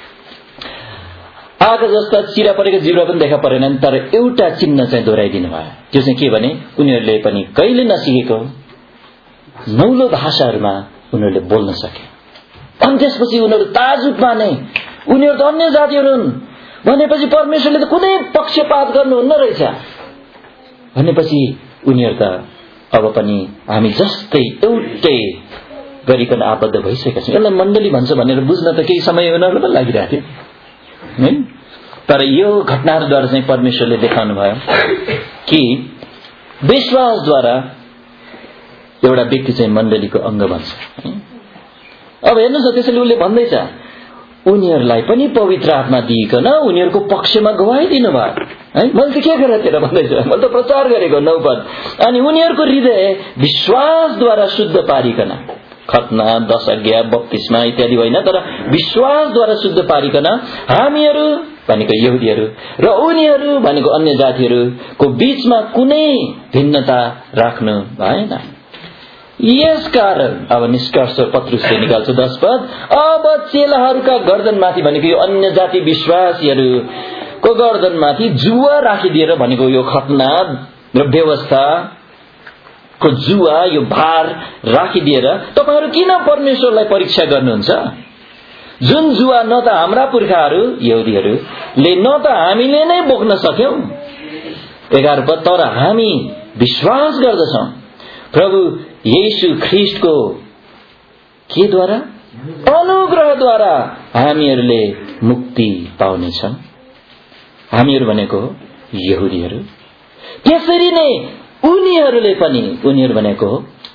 आग जस्ता चिरा परेको जिब्रा पनि देखा परेनन्, तर एउटा चिन्ह चाहिँ दोहोऱ्याइदिनु भयो। त्यो चाहिँ के भने उनीहरूले पनि कहिले नसिकेको नौलो भाषाहरूमा उनीहरूले बोल्न सके। अनि त्यसपछि उनीहरू ताजुब माने, उनीहरू त अन्य जातिहरू हुन् भनेपछि परमेश्वरले त कुनै पक्षपात गर्नुहुन्न रहेछ भनेपछि उनीहरू त अब पनि हामी जस्तै एउटै गरिकन आबद्ध भइसकेका छौँ। यसलाई मण्डली भन्छ भनेर बुझ्न त केही समय उनीहरूलाई पनि लागिरहेको थियो है। तर यो घटनाहरूद्वारा चाहिँ परमेश्वरले देखाउनु भयो कि विश्वासद्वारा एउटा व्यक्ति चाहिँ मण्डलीको अङ्ग बन्छ। अब हेर्नुहोस्, त्यसैले उसले भन्दैछ उनीहरूलाई पनि पवित्र आत्मा दिइकन उनीहरूको पक्षमा गवाही दिनुभयो है। मैले त के गरेर तेरो भन्दैछ, मैले त प्रचार गरेको नौ पद। अनि उनीहरूको हृदय विश्वासद्वारा शुद्ध पारिकन, खतना दश आज्ञा बप्तिस्मा इत्यादि होइन, तर विश्वासद्वारा शुद्ध पारिकन हामीहरू भनेको यहुदीहरू र उनीहरू भनेको अन्य जातिहरूको बीचमा कुनै भिन्नता राख्नु भएन। यस कारण अब निष्कर्ष पत्रुसले निकाल्छ दश पद, अब चेलाहरूका गर्दनमाथि भनेको यो अन्य जाति विश्वासीहरूको गर्दनमाथि जुवा राखिदिएर भनेको यो खतना र व्यवस्थाको जुवा, यो भार राखिदिएर तपाईहरू किन परमेश्वरलाई परीक्षा गर्नुहुन्छ? जुन जुवा न त हाम्रा पुर्खाहरू यहुदीहरूले न त हामीले नै बोक्न सक्यौं। एघार पद, तर हामी विश्वास गर्दछौं प्रभु येशू ख्रीष्टको के द्वारा? अनुग्रहद्वारा हामीहरूले मुक्ति पाउनेछौं। हामीहरू भनेको यहुदीहरू, त्यसरी नै उनीहरूले पनि, उनीहरू भनेको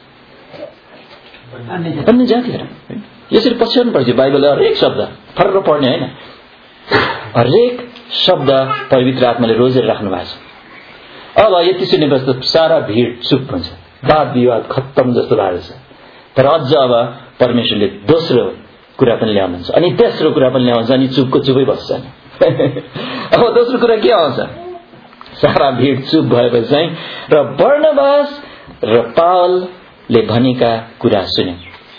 अन्य जातिहरू। यसरी पछ्याउनु पर्छ बाइबलले हरेक शब्द फरक पढ्ने होइन, हरेक शब्द पवित्र आत्माले रोजेर राख्नु भएको छ। अब यति सुनेपछि त सारा भिड चुप हुन्छ, वाद विवाद खत्तम जस्तो लागेको छ। तर अझ अब परमेश्वरले दोस्रो कुरा पनि ल्याउनुहुन्छ, अनि तेस्रो कुरा पनि ल्याउँछ, अनि चुपको चुपै बस्छ। अब दोस्रो कुरा के आउँछ? सारा भिड चुप भएपछि चाहिँ र बर्नबास र पावलले भनेका कुरा सुन्यो।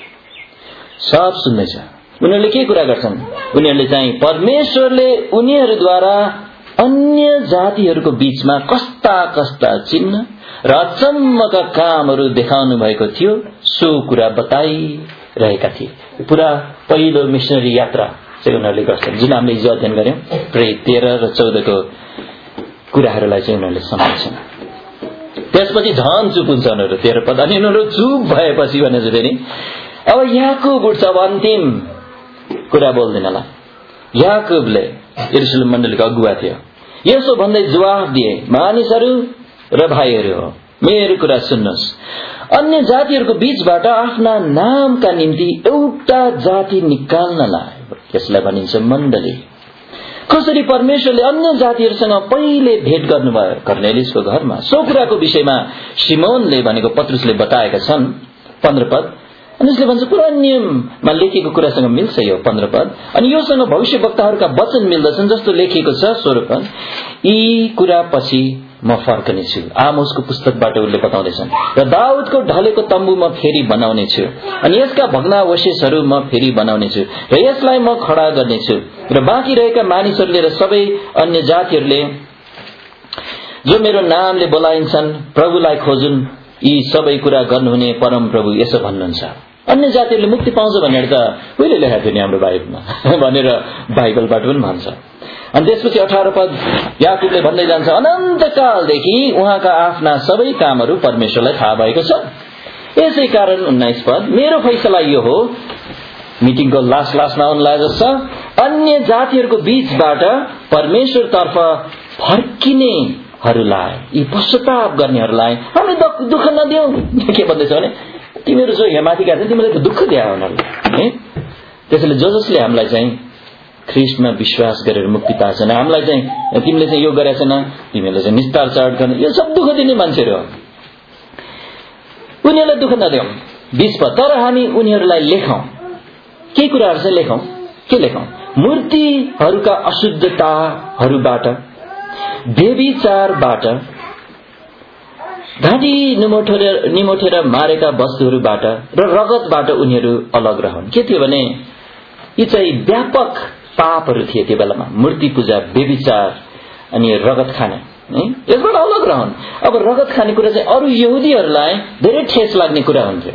सब सुन्दैछ। उनीहरूले के कुरा गर्छन्? उनीहरूले चाहिँ परमेश्वरले उनीहरूद्वारा अन्य जातिहरूको बीचमा कस्ता कस्ता चिन्ह र अचम्मका कामहरू देखाउनु भएको थियो सो कुरा बताइरहेका थिए। पुरा पहिलो मिशनरी यात्रा चाहिँ उनीहरूले गर्छन्, जुन हामीले हिजो अध्ययन गर्यौं। प्रेरित तेह्र र चौधको कुराहरूलाई चाहिँ उनीहरूले सम्झन्छन्। त्यसपछि झन चुप हुन्छ उनीहरू, तेह्र पद। अनि उनीहरू चुप भएपछि भने चाहिँ फेरि अब याकुब उठ्छ, अब अन्तिम कुरा बोल्दिनला। याकुबले यरुशलेम मण्डलीको अगुवा थियो, यसो भन्दै जवाफ दिए, मानिसहरू र भाइहरू हो, मेरो कुरा सुन्नुहोस्। अन्य जातिहरूको बीचबाट आफ्ना नामका निम्ति एउटा जाति निकाल्नलाई यसलाई भनिन्छ मण्डली। कसरी परमेश्वरले अन्य जातिहरूसँग पहिले भेट गर्नुभयो कर्नेलियसको घरमा, सो कुराको विषयमा सिमोनले भनेको पत्रुसले बताएका छन्। पन्ध्र पद। अनि उसले भन्छ पुरानो नियममा लेखिएको कुरासँग मिल्छ यो पन्ध्र पद, अनि योसँग भविष्यवक्ताहरूका वचन मिल्दछन् जस्तो लेखिएको छ। सोह्र पद, यी कुरा पछि म फर्कनेछु। आमोसको पुस्तकबाट उनले बताउँदैछन्, र दाउदको ढलेको तम्बु म फेरि बनाउने छु, अनि यसका भग्नावशेषहरू म फेरि बनाउने छु, र यसलाई म खडा गर्नेछु, र बाँकी रहेका मानिसहरूले र सबै अन्य जातिहरूले जो मेरो नामले बोलाइन्छन् प्रभुलाई खोजुन्। यी सबै कुरा गर्नुहुने परम प्रभु यसो भन्नुहुन्छ, अन्य जातिहरूले मुक्ति पाउँछ भनेर त उहिले लेखेको थियो नि हाम्रो बाइबलमा भनेर बाइबलबाट पनि भन्छ। अनि त्यसपछि अठार पद याकुबले भन्दै जान्छ, अनन्तकालदेखि उहाँका आफ्ना सबै कामहरू परमेश्वरलाई थाहा भएको छ। यसै कारण उन्नाइस पद, मेरो फैसला यो हो, मिटिङको लास्ट लास्टमा आउनु लागेको छ, अन्य जातिहरूको बीचबाट परमेश्वरतर्फ फर्किनेहरूलाई, यी पश्चाताप गर्नेहरूलाई हामी दुःख नदियौं। के भन्दैछ भने तिमीहरू जो यहाँ माथि गएको तिमीले दुःख दिए उनीहरूलाई। त्यसैले जो जसले हामीलाई चाहिँ ख्रीष्टमा विश्वास गरेर मुक्ति पाएछन्, हामीलाई चाहिँ तिमीले चाहिँ यो गरेछ न, तिमीले चाहिँ निस्तार चाड गर्ने, यो सब दुःख दिने मान्छेहरू हो। उनीहरूलाई दुःख नदियौं। बीस पद, तर हामी उनीहरूलाई लेखौं। के कुराहरू चाहिँ लेखौं? के लेखौं? मूर्तिहरूका अशुद्धताहरूबाट, व्यभिचारबाट, घाँटी निमोठेर निमोठेर मारेका वस्तुहरूबाट र रगतबाट उनीहरू अलग रहन्। के थियो भने यी चाहिँ व्यापक पापहरू थिए त्यो बेलामा। मूर्ति पूजा, व्यभिचार अनि रगत खाने, यसबाट अलग रहन्। अब रगत खाने कुरा चाहिँ अरू यहुदीहरूलाई धेरै ठेस लाग्ने कुरा हुन्थ्यो।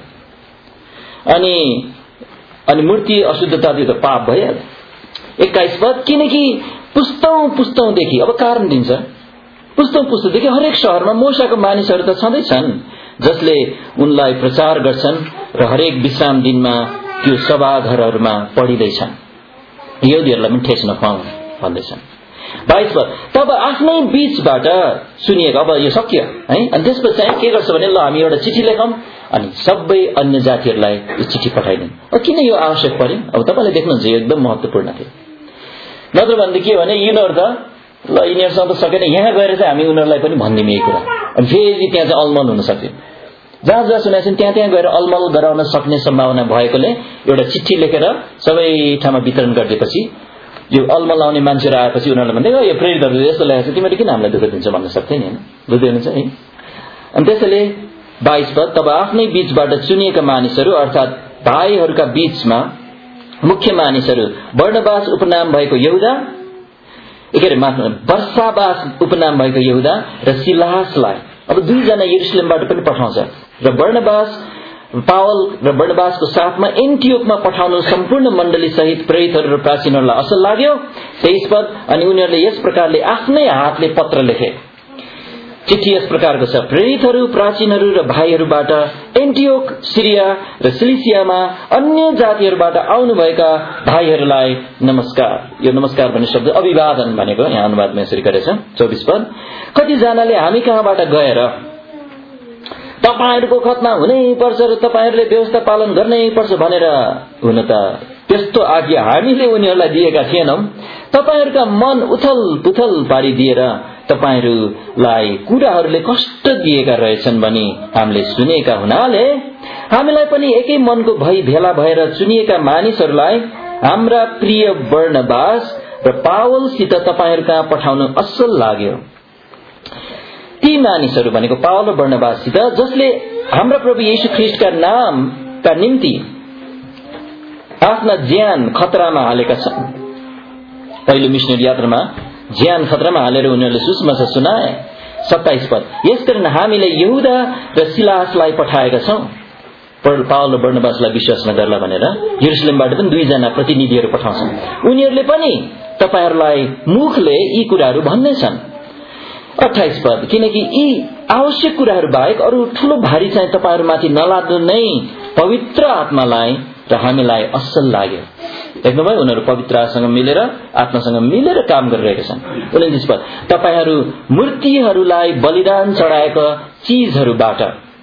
अनि अनि मूर्ति अशुद्धता त्यो त पाप भइहाल्यो। एक्काइस पद, किनकि पुस्तौं पुस्तौंदेखि, अब कारण दिन्छ, पुस्तौं पुस्तौंदेखि हरेक शहरमा मूसाको मानिसहरू त छँदैछन् जसले उनलाई प्रचार गर्छन् र हरेक विश्राम दिनमा त्यो सभाघरहरूमा पढिँदैछन्। यहुदीहरूलाई पनि ठेस नपाऊ भन्दैछन्। बाइस पद, तब आफ्नै बीचबाट सुनिएको, अब यो सक्यो है। अनि त्यसपछि चाहिँ के गर्छ भने ल हामी एउटा चिठी लेखौं अनि सबै अन्य जातिहरूलाई यो चिठी पठाइदिउँ। अब किन यो आवश्यक पर्यो? अब तपाईले देख्नुहुन्छ यो एकदम महत्त्वपूर्ण थियो। नत्र भन्दा के भने यिनीहरू त ल यिनीहरूसँग त सकेन, यहाँ गएर चाहिँ हामी उनीहरूलाई पनि भनिदिउँ यही कुरा। अनि फेरि त्यहाँ चाहिँ अलमल हुन सक्यो। जहाँ जहाँ सुनाएछन् त्यहाँ त्यहाँ गएर अलमल गराउन सक्ने सम्भावना भएकोले एउटा चिठी लेखेर सबै ठाउँमा वितरण गरिदिएपछि यो अलमल आउने मान्छेहरू आएपछि उनीहरूले भन्दै यो प्रेरितहरूले यस्तो लेखेको छ, तिमीले किन हामीलाई दुःख दिन्छ भन्न सक्थ्यो नि, होइन? बुझ्दै हुनुहुन्छ है? अनि त्यसैले बाइस पद, तब आफ्नै बीचबाट चुनिएका मानिसहरू अर्थात् भाइहरूका बीचमा मुख्य मानिसहरू बर्नबास उपनाम भएको यहुदा, के अरे माफ बर्साबास उपनाम भएको यहुदा र सिलासलाई अब दुईजना यरुशलेमबाट पनि पठाउँछ र बर्नबास पावल र बर्नबासको साथमा एन्टियोकमा पठाउनु सम्पूर्ण मण्डली सहित प्रेरितहरू र प्राचीनहरूलाई असल लाग्यो। तेइस पद, अनि उनीहरूले यस प्रकारले आफ्नै हातले पत्र लेखे। चिठी यस प्रकारको छ, प्रेरितहरू, प्राचीनहरू र भाइहरूबाट एन्टियोक, सिरिया र सिलिसियामा अन्य जातिहरूबाट आउनुभएका भाइहरूलाई नमस्कार। यो नमस्कार भन्ने शब्द अभिवादन भनेको यहाँ अनुवादमा यसरी गरेछ। चौबिस पद, कतिजनाले हामी कहाँबाट गएर तपाईहरूको खतना हुनै पर्छ र तपाईहरूले व्यवस्था पालन गर्नै पर्छ भनेर, हुन त त्यस्तो आज्ञा हामीले उनीहरूलाई दिएका थिएनौं। तपाईहरूका मन उथल पुथल पारिदिएर तपाईहरूलाई कुराहरूले कष्ट दिएका रहेछन् भनी हामीले सुनेका हुनाले हामीलाई पनि एकै मनको भई भेला भएर चुनिएका मानिसहरूलाई हाम्रा प्रिय बर्नबास र पावलसित तपाईहरूका पठाउन असल लाग्यो। ती मानिसहरू भनेको पावल र बर्नबाससित जसले हाम्रा प्रभु येशू ख्रीष्टका नामका निम्ति आफ्ना ज्यान खतरामा हालेका छन्। पहिलो मिशनरी यात्रामा ज्यान खतरामा हालेर उनीहरूले सुसमाचार सुनाए। सत्ताइस पद, यसकारण हामीले यहुदा र सिलासलाई पठाएका छौं पावल र बर्नबासलाई विश्वास नगर्ला भनेर। यरुशलेमबाट पनि दुईजना प्रतिनिधिहरू पठाउँछन्। उनीहरूले पनि तपाईहरूलाई मुखले यी कुराहरू भन्नेछन्। अट्ठाइस पद, किनकि यी आवश्यक कुराहरू बाहेक अरू ठूलो भारी चाहिँ तपाईहरूमाथि नलाग्नु नै पवित्र आत्मालाई र हामीलाई असल लाग्यो। देख्नुभयो, उनीहरू पवित्र आत्मासँग मिलेर आत्मासँग मिलेर काम गरिरहेका छन्। उन्नाइस पद, तपाईहरू मूर्तिहरूलाई बलिदान चढाएका चीजहरूबाट,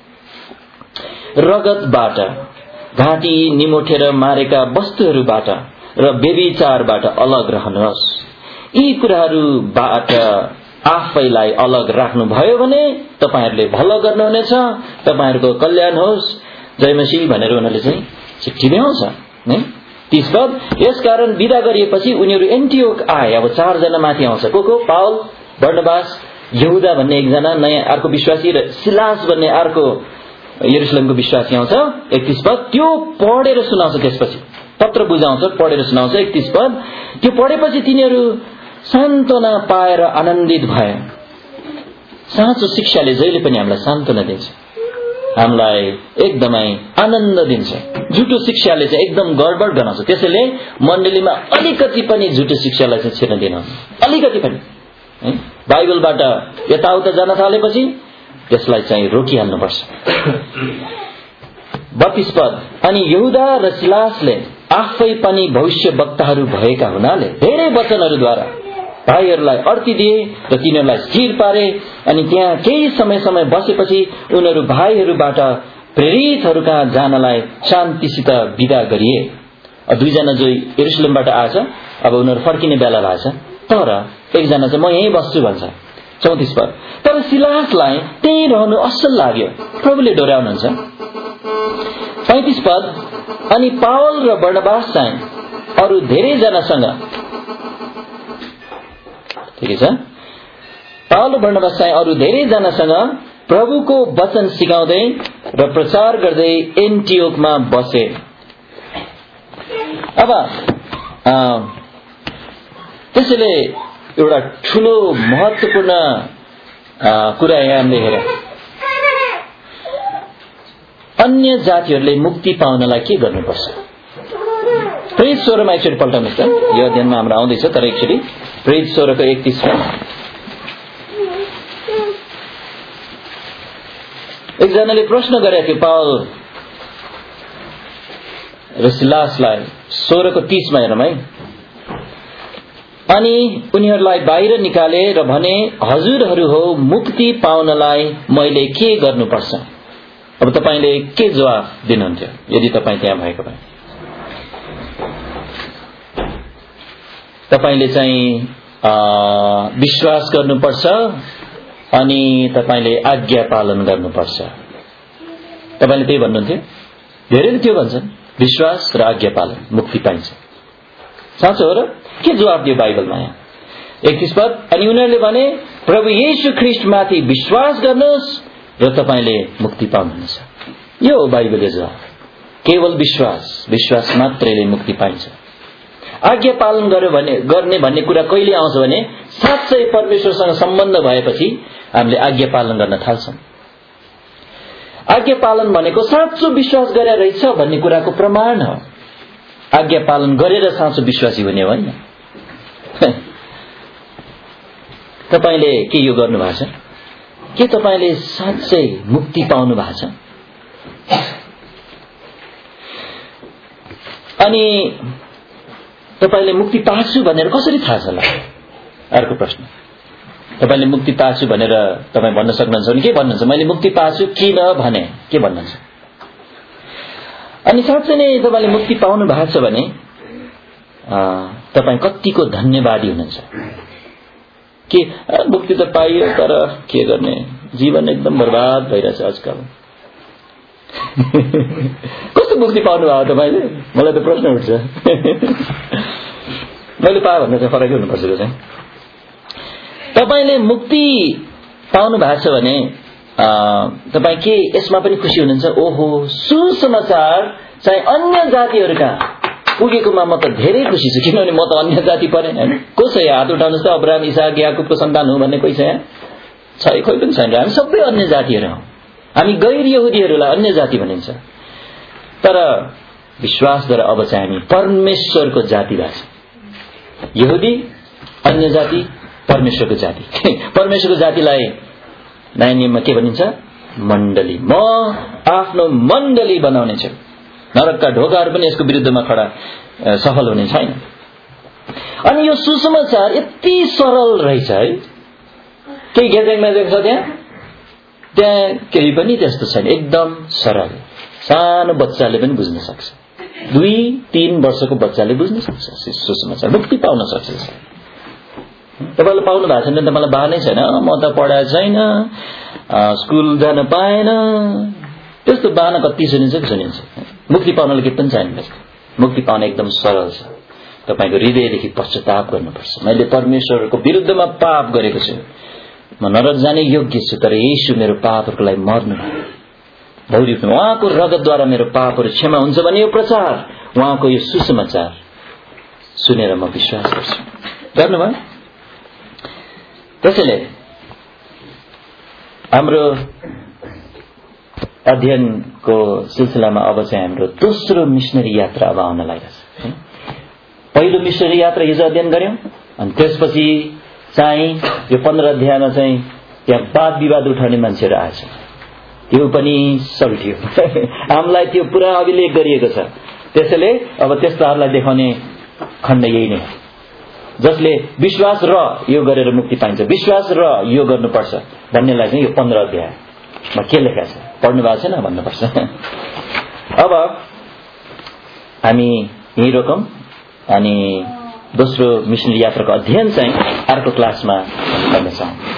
रगतबाट, घाँटी निमोठेर मारेका वस्तुहरूबाट र व्यभिचारबाट अलग रहनुहोस्। यी कुराहरूबाट आफैलाई अलग राख्नुभयो भने तपाईहरूले भलो गर्नुहुनेछ, तपाईहरूको कल्याण होस्, जय मसीह भनेर उनीहरूले चाहिँ चिठी ल्याउँछ। तीस पद, यसकारण विदा गरिएपछि उनीहरू एन्टियोक आए। अब चारजना माथि आउँछ। को को? पावल, बर्नबास, यहुदा भन्ने एकजना नयाँ अर्को विश्वासी र सिलास भन्ने अर्को यरुशलेमको विश्वासी आउँछ। एकतीस पद, त्यो पढेर सुनाउँछ। त्यसपछि पत्र बुझाउँछ, पढेर सुनाउँछ। एकतीस पद, त्यो पढेपछि तिनीहरू सान्त्वना पाएर आनन्दित भए। साँचो शिक्षाले जहिले पनि हामीलाई सान्त्वना दिन्छ, हामीलाई एकदमै आनन्द दिन्छ। झुटो शिक्षाले चाहिँ एकदम गडबड गराउँछ। त्यसैले मण्डलीमा अलिकति पनि झुटो शिक्षालाई चाहिँ छिर्न दिनु, अलिकति पनि है। बाइबलबाट यताउता जान थालेपछि त्यसलाई चाहिँ रोकिहाल्नुपर्छ। बत्तीस पद, अनि यहुदा र सिलासले आफै पनि भविष्य वक्ताहरू भएका हुनाले धेरै वचनहरूद्वारा भाइहरूलाई अर्थी दिए र तिनीहरूलाई स्थिर पारे। अनि त्यहाँ केही समय समय बसेपछि उनीहरू भाइहरूबाट प्रेरितहरू कहाँ जानलाई शान्तिसित विदा गरिए। दुईजना जो यरुशलेमबाट आएछ, अब उनीहरू फर्किने बेला भएको छ, तर एकजना चाहिँ म यहीँ बस्छु भन्छ। चौतीस पद, तर सिलासलाई त्यहीँ रहनु असल लाग्यो, प्रभुले डोर्याउनुहुन्छ। पैंतीस पद, अनि पावल र बर्नबास चाहिँ अरू धेरैजनासँग, ठिकै छ, पावल र बर्नबास चाहिँ अरू धेरैजनासँग प्रभुको वचन सिकाउँदै र प्रचार गर्दै एन्टियोकमा बसे। अब त्यसैले एउटा ठूलो महत्त्वपूर्ण कुरा यहाँ हामीले हेरौँ, अन्य जातिहरूले मुक्ति पाउनलाई के गर्नुपर्छ। प्रेरित सोह्रमा एकचोटि पल्टाउनुहोस् त, यो अध्ययनमा हाम्रो आउँदैछ, तर एकचोटि प्रेरित सोह्रको एकतीसमा एकजनाले प्रश्न गरेको थियो पावल र सिलासलाई। सोह्रको तीसमा हेरौँ है। अनि उनीहरूलाई बाहिर निकाले र भने, हजुरहरू हो, मुक्ति पाउनलाई मैले के गर्नुपर्छ? अब तपाईले के जवाफ दिनुहुन्थ्यो यदि तपाईँ त्यहाँ भएको भए? तपाईले चाहिँ विश्वास गर्नुपर्छ अनि तपाईले आज्ञा पालन गर्नुपर्छ। तपाईले त्यही भन्नुहुन्थ्यो? धेरैले त्यो भन्छन्, विश्वास र आज्ञा पालन मुक्ति पाइन्छ। साँचो हो र? के जवाफ दियो बाइबलमा यहाँ? एकतीस पद, अनि उनीहरूले भने, प्रभु येशू ख्रीष्टमाथि विश्वास गर्नुहोस् र तपाईले मुक्ति पाउनुहुन्छ। यो हो बाइबलले जवाफ। केवल विश्वास, विश्वास मात्रैले मुक्ति पाइन्छ। आज्ञा पालन गर्यो भने गर्ने भन्ने कुरा कहिले आउँछ भने साँच्चै परमेश्वरसँग सम्बन्ध भएपछि हामीले आज्ञा पालन गर्न थाल्छौं। आज्ञा पालन भनेको साँचो विश्वास गरेर रहेछ भन्ने कुराको प्रमाण हो। आज्ञा पालन गरेर साँचो विश्वासी हुने होइन। तपाईले के यो गर्नु भएको छ? के तपाईले साँच्चै मुक्ति पाउनु भएको छ? अनि तपाईले मुक्ति पाछु भनेर कसरी थाहा छ होला? अर्को प्रश्न। तपाईले मुक्ति पाछु भनेर तपाई भन्न सक्नुहुन्छ भने के भन्नुहुन्छ? मैले मुक्ति पाछु किन भने के भन्नुहुन्छ? अनि साँच्चै नै तपाईले मुक्ति पाउनु भएको छ भने तपाई कतिको धन्यवादी हुनुहुन्छ? के मुक्ति त पाइयो तर के गर्ने, जीवन एकदम बर्बाद भइरहेछ आजकल। कस्तो मुक्ति पाउनु भयो तपाईले? मलाई त प्रश्न उठ्छ। मैले पाए भन्दा चाहिँ फरकै हुनुपर्छ त्यो चाहिँ। तपाईले मुक्ति पाउनु भएको छ भने तपाई के यसमा पनि खुसी हुनुहुन्छ? ओहो, सुसमाचार चाहिँ अन्य जातिहरूका पुगेकोमा म त धेरै खुसी छु, किनभने म त अन्य जाति परे हैन। को छ यहाँ? हात उठाउनुहोस् त। अब्राहम, इसाक, याकुबको सन्तान हो भन्ने कोही छ यहाँ? छै, कोही पनि छैन। हामी सबै अन्य जातिहरू हौं। हामी गैर यहुदीहरूलाई अन्य जाति भनिन्छ। तर विश्वासद्वारा अब चाहिँ हामी परमेश्वरको जाति भएको छ। यहुदी, अन्य जाति, परमेश्वरको जाति। परमेश्वरको जातिलाई नयाँ नियममा के भनिन्छ? मण्डली। म आफ्नो मण्डली बनाउने छु। नरकका ढोकाहरू पनि यसको विरुद्धमा खडा सफल हुने छैन। अनि यो सुसमाचार यति सरल रहेछ है। केही गेजेङमेजेङ छ त्यहाँ? त्यहाँ केही पनि त्यस्तो छैन, एकदम सरल। सानो बच्चाले पनि बुझ्न सक्छ। दुई तीन वर्षको बच्चाले बुझ्न सक्छ सुसमाचार, मुक्ति पाउन सक्छ। तपाईले पाउनु भएको छैन, तपाईलाई बाहनै छैन, म त पढाएको छैन, स्कुल जान पाएन, त्यस्तो बाहना कति सुनिन्छ कि सुनिन्छ। मुक्ति पाउनलाई के पनि चाहिँदैन। मुक्ति पाउन एकदम सरल छ। तपाईको हृदयदेखि पश्चाताप गर्नुपर्छ। मैले परमेश्वरको विरुद्धमा पाप गरेको छु, म नरक जाने योग्य छु, तर येशू मेरो पापहरूको लागि मर्नु भयो, उहाँको रगतद्वारा मेरो पापहरू क्षमा हुन्छ भने यो प्रचार, उहाँको यो सुसमाचार सुनेर म विश्वास गर्छु। गर्नुभयो? त्यसैले हाम्रो अध्ययनको सिलसिलामा अब चाहिँ हाम्रो दोस्रो मिशनरी यात्रा अब आउन लागिरहेछ। पहिलो मिशनरी यात्रा हिजो अध्ययन गर्यौं, अनि त्यसपछि चाहिँ यो पन्ध्र अध्यायमा चाहिँ त्यहाँ वाद विवाद उठाउने मान्छेहरू आएछ। त्यो पनि सल्टियो। हामीलाई त्यो पुरा अभिलेख गरिएको छ। त्यसैले अब त्यस्ताहरूलाई देखाउने खण्ड यही नै हो। जसले विश्वास र यो गरेर मुक्ति पाइन्छ, विश्वास र यो गर्नुपर्छ भन्नेलाई चाहिँ यो पन्ध्र अध्यायमा के लेखा छ पढ्नु भएको छैन भन्नुपर्छ। अब हामी यही रोकौं अनि दोस्रो मिसनरी यात्राको अध्ययन चाहिँ अर्को क्लासमा गर्नेछौँ।